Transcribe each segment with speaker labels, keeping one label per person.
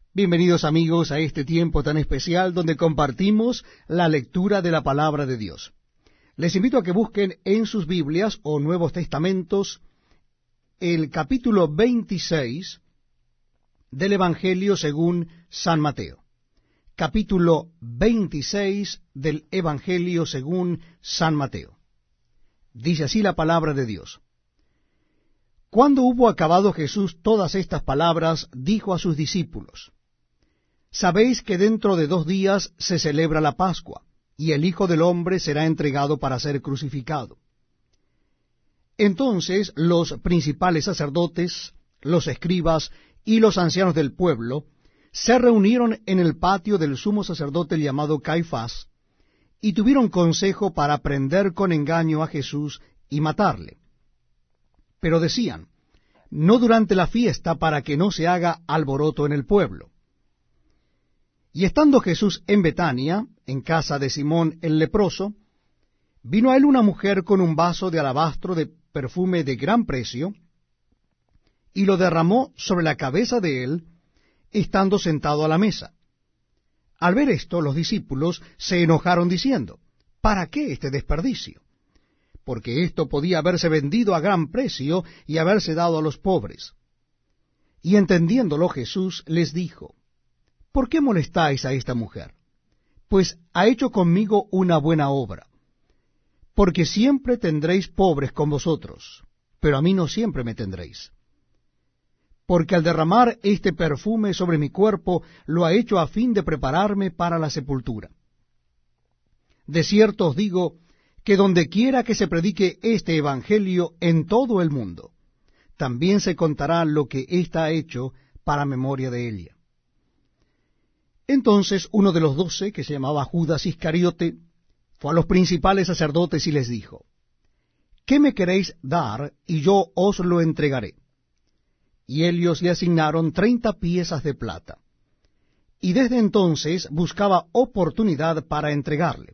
Speaker 1: Bienvenidos amigos a este tiempo tan especial donde compartimos la lectura de la palabra de Dios. Les invito a que busquen en sus Biblias o Nuevos Testamentos el capítulo 26 del Evangelio según San Mateo. Capítulo 26 del Evangelio según San Mateo. Dice así la palabra de Dios. Cuando hubo acabado Jesús todas estas palabras, dijo a sus discípulos: Sabéis que dentro de 2 días se celebra la Pascua, y el Hijo del Hombre será entregado para ser crucificado. Entonces los principales sacerdotes, los escribas y los ancianos del pueblo se reunieron en el patio del sumo sacerdote llamado Caifás, y tuvieron consejo para prender con engaño a Jesús y matarle. Pero decían: no durante la fiesta, para que no se haga alboroto en el pueblo. Y estando Jesús en Betania, en casa de Simón el leproso, vino a él una mujer con un vaso de alabastro de perfume de gran precio, y lo derramó sobre la cabeza de él, estando sentado a la mesa. Al ver esto, los discípulos se enojaron diciendo: ¿para qué este desperdicio? Porque esto podía haberse vendido a gran precio y haberse dado a los pobres. Y entendiéndolo Jesús les dijo: ¿por qué molestáis a esta mujer? Pues ha hecho conmigo una buena obra. Porque siempre tendréis pobres con vosotros, pero a mí no siempre me tendréis. Porque al derramar este perfume sobre mi cuerpo, lo ha hecho a fin de prepararme para la sepultura. De cierto os digo, que donde quiera que se predique este evangelio en todo el mundo, también se contará lo que ésta ha hecho para memoria de ella. Entonces uno de los 12, que se llamaba Judas Iscariote, fue a los principales sacerdotes y les dijo: ¿qué me queréis dar, y yo os lo entregaré? Y ellos le asignaron 30 piezas de plata. Y desde entonces buscaba oportunidad para entregarle.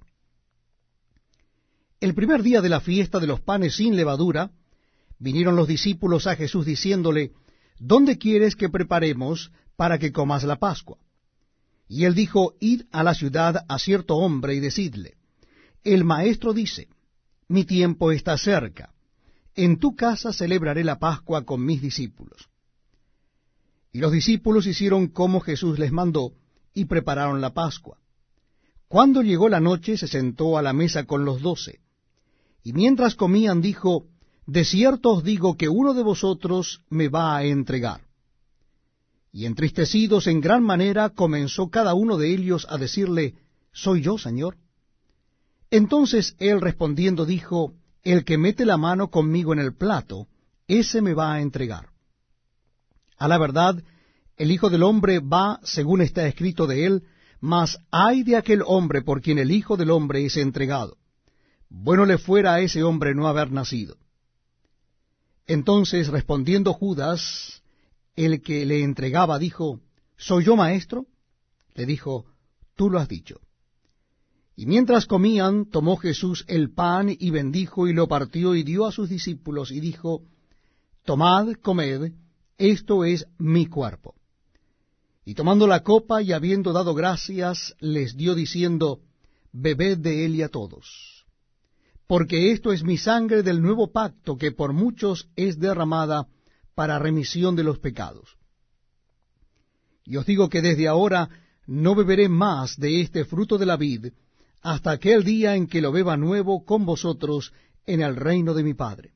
Speaker 1: El primer día de la fiesta de los panes sin levadura, vinieron los discípulos a Jesús diciéndole: ¿dónde quieres que preparemos para que comas la Pascua? Y él dijo: id a la ciudad a cierto hombre y decidle: el maestro dice, mi tiempo está cerca, en tu casa celebraré la Pascua con mis discípulos. Y los discípulos hicieron como Jesús les mandó, y prepararon la Pascua. Cuando llegó la noche, se sentó a la mesa con los 12, y mientras comían dijo: de cierto os digo que uno de vosotros me va a entregar. Y entristecidos en gran manera, comenzó cada uno de ellos a decirle: ¿soy yo, Señor? Entonces él respondiendo dijo: el que mete la mano conmigo en el plato, ese me va a entregar. A la verdad, el Hijo del Hombre va según está escrito de él, mas ay de aquel hombre por quien el Hijo del Hombre es entregado. Bueno le fuera a ese hombre no haber nacido. Entonces respondiendo Judas, el que le entregaba, dijo: ¿soy yo, maestro? Le dijo: tú lo has dicho. Y mientras comían, tomó Jesús el pan y bendijo y lo partió y dio a sus discípulos y dijo: tomad, comed, esto es mi cuerpo. Y tomando la copa y habiendo dado gracias, les dio diciendo: bebed de él y a todos, porque esto es mi sangre del nuevo pacto, que por muchos es derramada para remisión de los pecados. Y os digo que desde ahora no beberé más de este fruto de la vid, hasta aquel día en que lo beba nuevo con vosotros en el reino de mi Padre.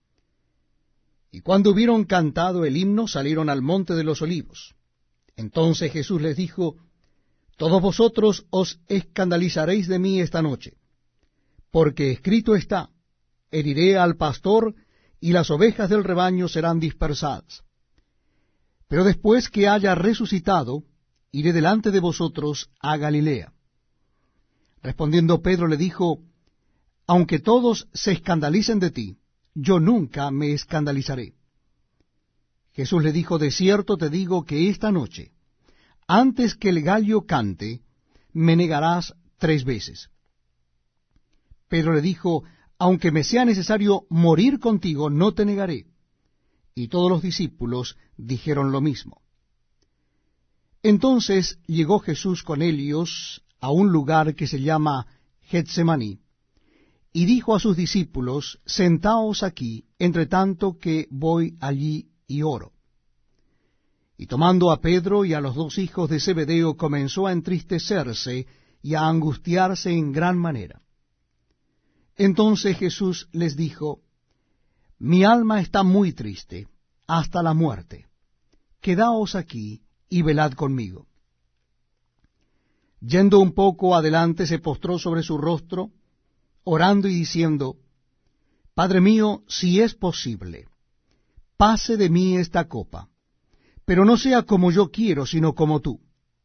Speaker 1: Y cuando hubieron cantado el himno, salieron al monte de los olivos. Entonces Jesús les dijo: todos vosotros os escandalizaréis de mí esta noche, porque escrito está: heriré al pastor, y las ovejas del rebaño serán dispersadas. Pero después que haya resucitado, iré delante de vosotros a Galilea. Respondiendo Pedro le dijo: aunque todos se escandalicen de ti, yo nunca me escandalizaré. Jesús le dijo: de cierto te digo que esta noche, antes que el gallo cante, me negarás 3 veces. Pedro le dijo: aunque me sea necesario morir contigo, no te negaré. Y todos los discípulos dijeron lo mismo. Entonces llegó Jesús con ellos a un lugar que se llama Getsemaní, y dijo a sus discípulos, sentaos aquí, entre tanto que voy allí y oro. Y tomando a Pedro y a los dos hijos de Zebedeo, comenzó a entristecerse y a angustiarse en gran manera. Entonces Jesús les dijo, mi alma está muy triste, hasta la muerte. Quedaos aquí y velad conmigo. Yendo un poco adelante, se postró sobre su rostro, orando y diciendo, Padre mío, si es posible, pase de mí esta copa, pero no sea como yo quiero, sino como tú.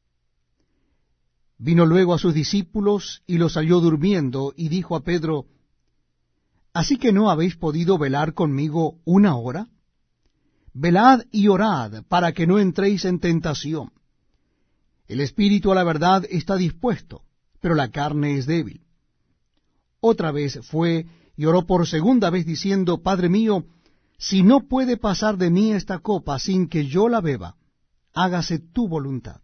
Speaker 1: Vino luego a sus discípulos y los halló durmiendo, y dijo a Pedro, ¿así que no habéis podido velar conmigo una hora? Velad y orad, para que no entréis en tentación. El espíritu a la verdad está dispuesto, pero la carne es débil. Otra vez fue y oró por segunda vez, diciendo, Padre mío, si no puede pasar de mí esta copa sin que yo la beba, hágase tu voluntad.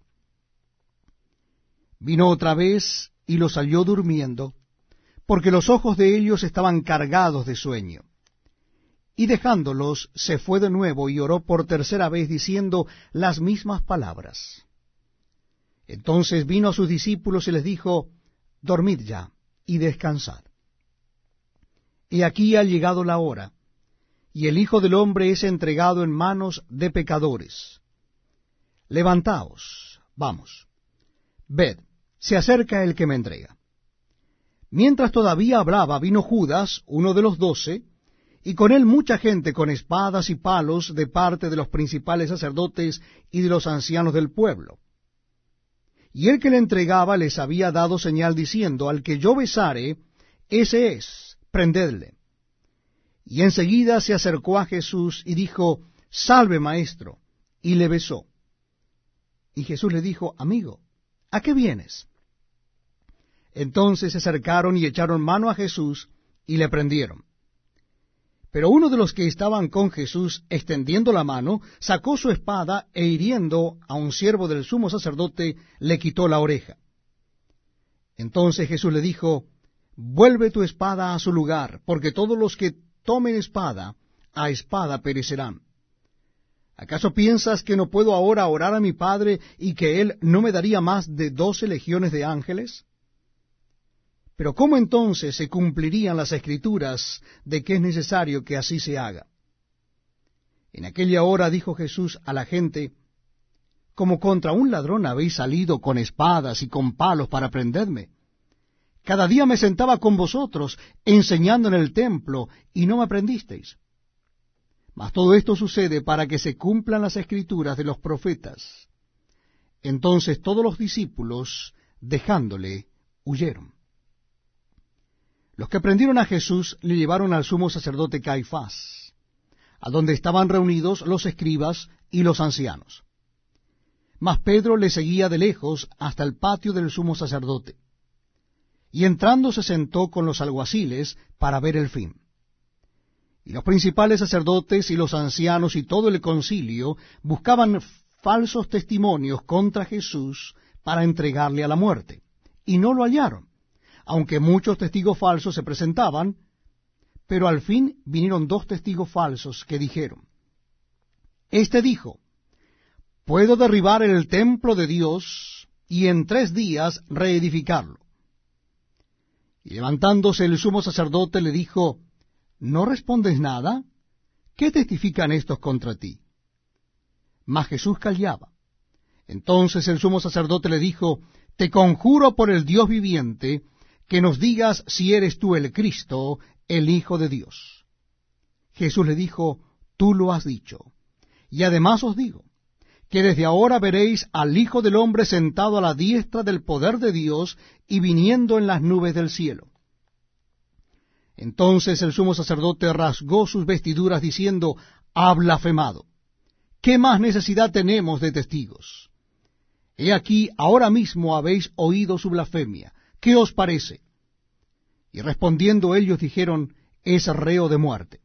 Speaker 1: Vino otra vez y los halló durmiendo, porque los ojos de ellos estaban cargados de sueño. Y dejándolos, se fue de nuevo y oró por tercera vez, diciendo las mismas palabras. Entonces vino a sus discípulos y les dijo, dormid ya y descansad. He aquí ha llegado la hora, y el Hijo del Hombre es entregado en manos de pecadores. Levantaos, vamos, ved, se acerca el que me entrega. Mientras todavía hablaba, vino Judas, uno de los 12, y con él mucha gente con espadas y palos de parte de los principales sacerdotes y de los ancianos del pueblo. Y el que le entregaba les había dado señal diciendo, al que yo besare, ese es, prendedle. Y enseguida se acercó a Jesús y dijo, salve, maestro, y le besó. Y Jesús le dijo, amigo, ¿a qué vienes? Entonces se acercaron y echaron mano a Jesús y le prendieron. Pero uno de los que estaban con Jesús, extendiendo la mano, sacó su espada e hiriendo a un siervo del sumo sacerdote, le quitó la oreja. Entonces Jesús le dijo, vuelve tu espada a su lugar, porque todos los que tomen espada, a espada perecerán. ¿Acaso piensas que no puedo ahora orar a mi Padre y que Él no me daría más de 12 legiones de ángeles? Pero ¿cómo entonces se cumplirían las Escrituras de que es necesario que así se haga? En aquella hora dijo Jesús a la gente, como contra un ladrón habéis salido con espadas y con palos para prenderme. Cada día me sentaba con vosotros, enseñando en el templo, y no me prendisteis. Mas todo esto sucede para que se cumplan las Escrituras de los profetas. Entonces todos los discípulos, dejándole, huyeron. Los que prendieron a Jesús le llevaron al sumo sacerdote Caifás, a donde estaban reunidos los escribas y los ancianos. Mas Pedro le seguía de lejos hasta el patio del sumo sacerdote, y entrando se sentó con los alguaciles para ver el fin. Y los principales sacerdotes y los ancianos y todo el concilio buscaban falsos testimonios contra Jesús para entregarle a la muerte, y no lo hallaron, aunque muchos testigos falsos se presentaban, pero al fin vinieron 2 testigos falsos que dijeron, este dijo, puedo derribar el templo de Dios y en 3 días reedificarlo. Y levantándose el sumo sacerdote le dijo, ¿no respondes nada? ¿Qué testifican estos contra ti? Mas Jesús callaba. Entonces el sumo sacerdote le dijo, te conjuro por el Dios viviente, que nos digas si eres tú el Cristo, el Hijo de Dios. Jesús le dijo, tú lo has dicho. Y además os digo, que desde ahora veréis al Hijo del Hombre sentado a la diestra del poder de Dios y viniendo en las nubes del cielo. Entonces el sumo sacerdote rasgó sus vestiduras diciendo, ha blasfemado. ¿Qué más necesidad tenemos de testigos? He aquí, ahora mismo habéis oído su blasfemia. ¿Qué os parece? Y respondiendo ellos dijeron, es reo de muerte.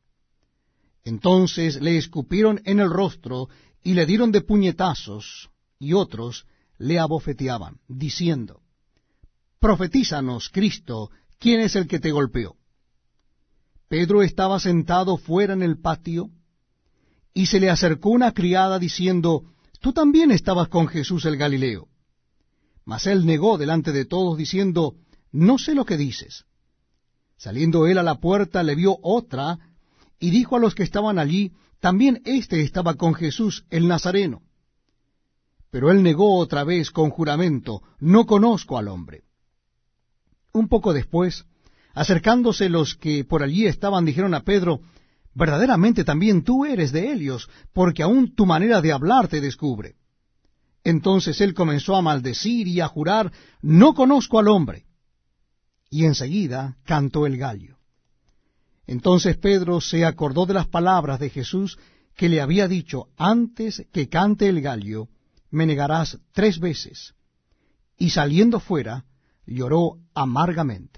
Speaker 1: Entonces le escupieron en el rostro y le dieron de puñetazos, y otros le abofeteaban, diciendo, «Profetízanos, Cristo, ¿quién es el que te golpeó?» Pedro estaba sentado fuera en el patio, y se le acercó una criada diciendo, «Tú también estabas con Jesús el Galileo». Mas él negó delante de todos, diciendo, «No sé lo que dices». Saliendo él a la puerta, le vio otra, y dijo a los que estaban allí, «También éste estaba con Jesús el Nazareno». Pero él negó otra vez con juramento, «No conozco al hombre». Un poco después, acercándose los que por allí estaban, dijeron a Pedro, «Verdaderamente también tú eres de ellos, porque aún tu manera de hablar te descubre». Entonces él comenzó a maldecir y a jurar, «No conozco al hombre». Y enseguida cantó el gallo. Entonces Pedro se acordó de las palabras de Jesús que le había dicho, «Antes que cante el gallo, me negarás 3 veces». Y saliendo fuera, lloró amargamente.